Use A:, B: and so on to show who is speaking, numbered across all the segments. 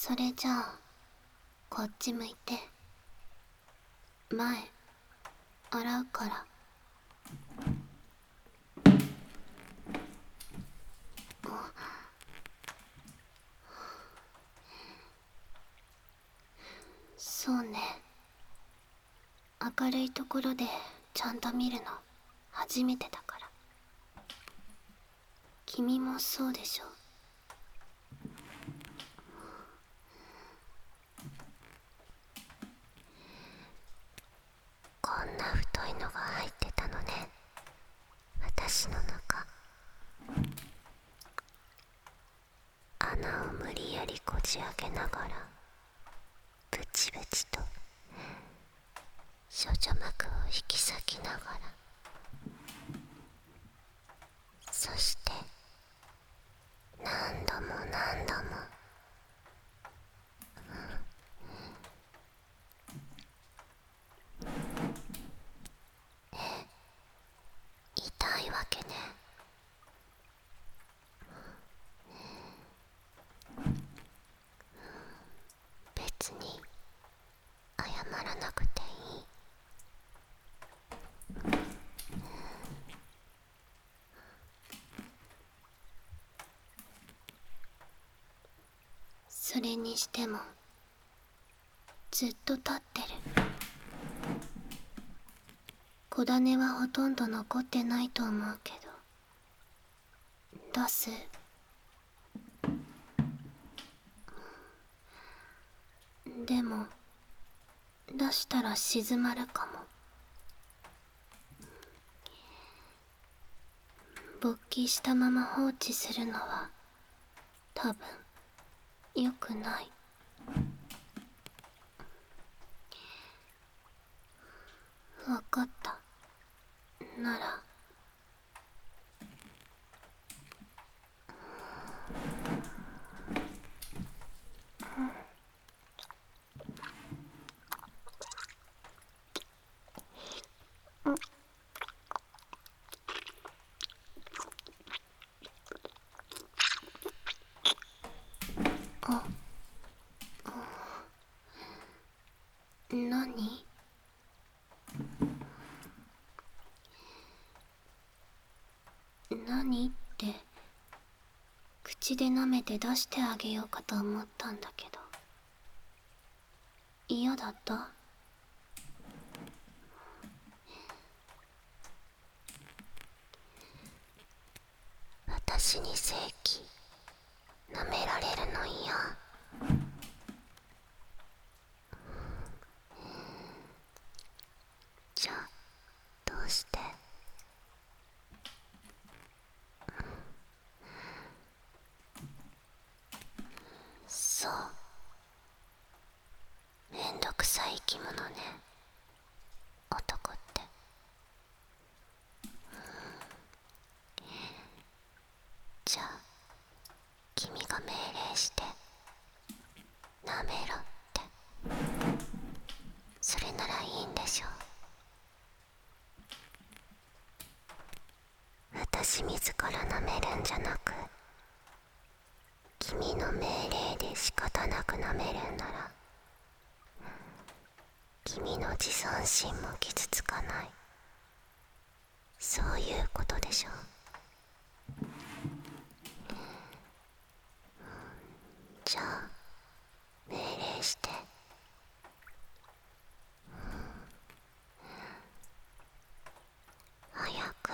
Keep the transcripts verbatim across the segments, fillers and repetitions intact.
A: それじゃあこっち向いて。前洗うから。そうね、明るいところでちゃんと見るの初めてだから。君もそうでしょ。こんな太いのが入ってたのね、私の中。穴を無理やりこじ開けながらブチブチと処女膜を引き裂きながら、そして何度も何度も、痛いわけね。別に謝らなくていい。それにしてもずっと立ってる。小種はほとんど残ってないと思うけど、出す？でも出したら静まるかも。勃起したまま放置するのは多分良くない。わかった。ならあ、何？何って口で舐めて出してあげようかと思ったんだけど、嫌だった？私に性器舐められるの嫌。じゃあどうして？そう、めんどくさい生き物ね、男って。じゃあ君が命令して舐めろって、それならいいんでしょ。私自ら舐めるんじゃなく、君の命令で仕方なく舐めるんなら、君の自尊心も傷つかない。そういうことでしょ。じゃあ命令して。早く。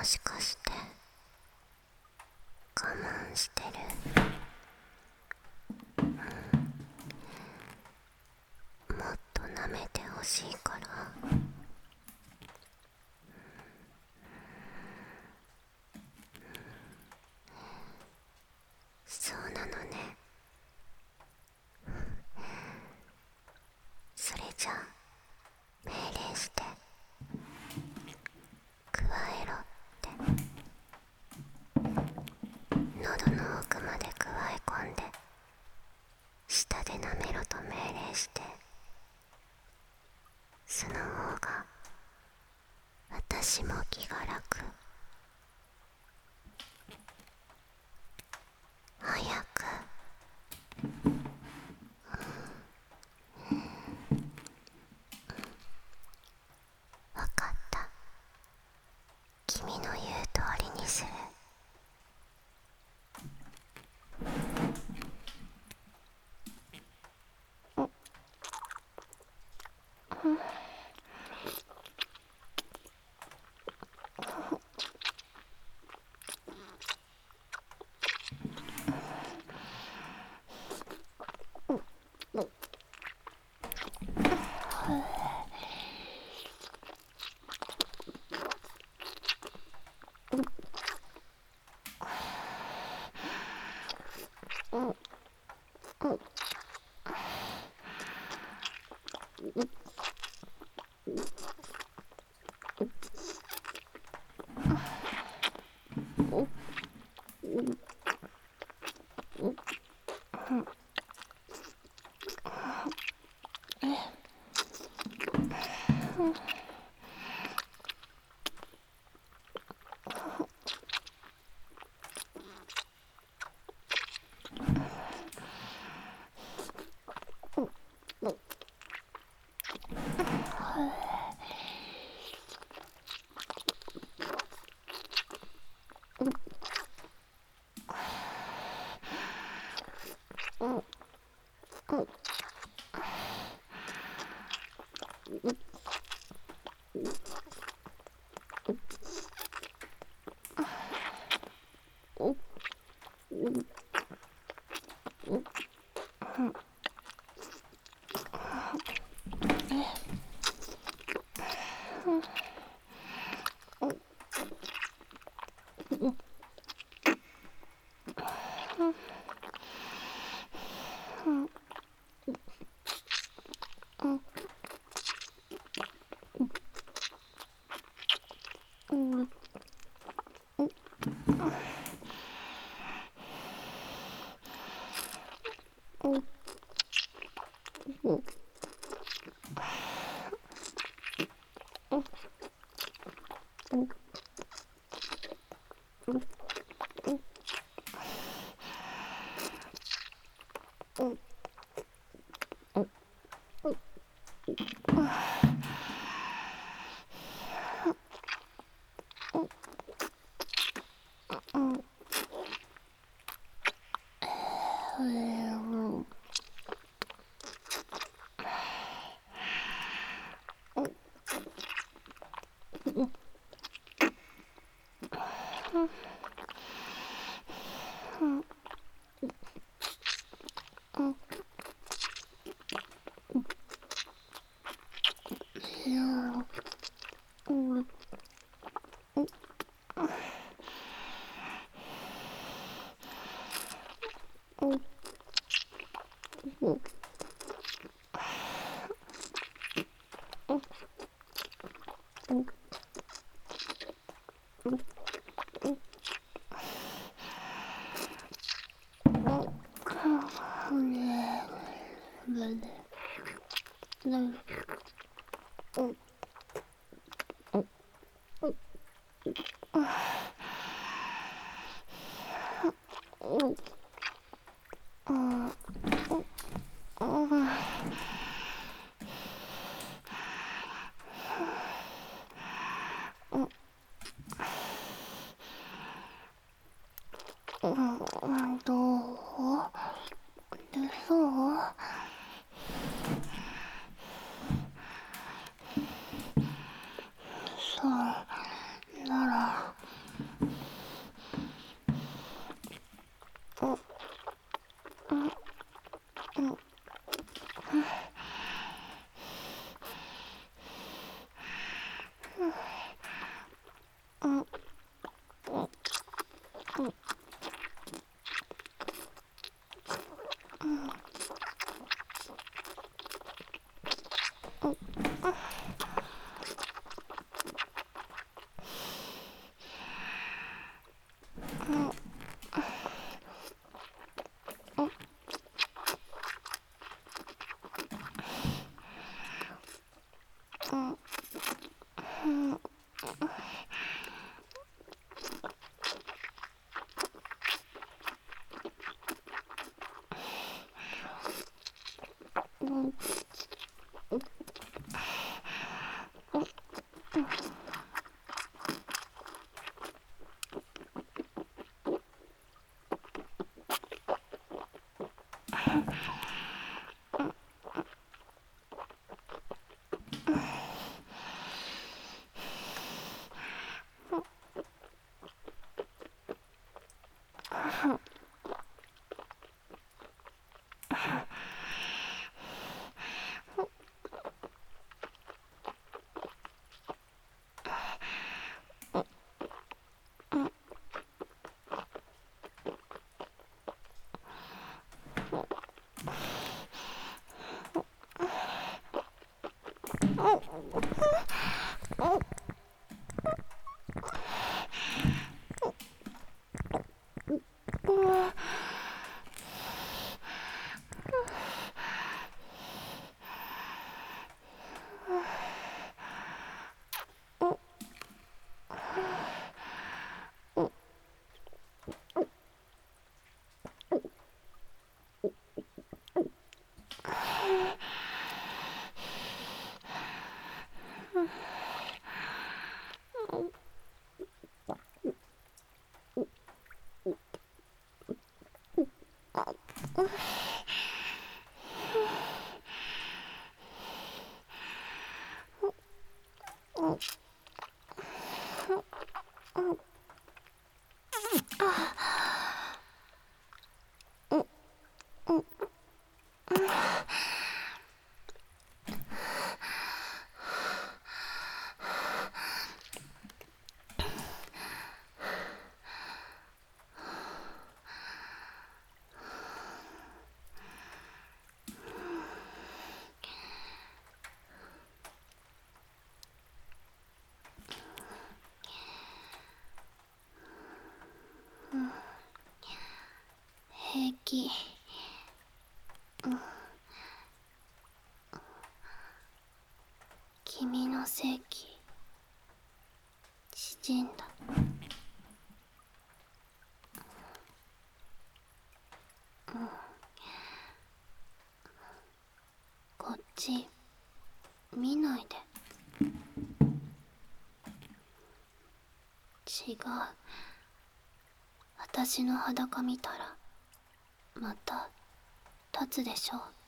A: しかして我慢してる？もっと舐めてほしいから。そうなのね。それじゃあ命令して、くわえろって。喉の奥までくわえ込んで舌で舐めろと命令して、その方が私も気が楽。早く。わかった。君の言う通りにする。どうでそうそうなら平気。君の正気縮んだ。こっち見ないで。違う。私の裸見たらまた立つでしょ。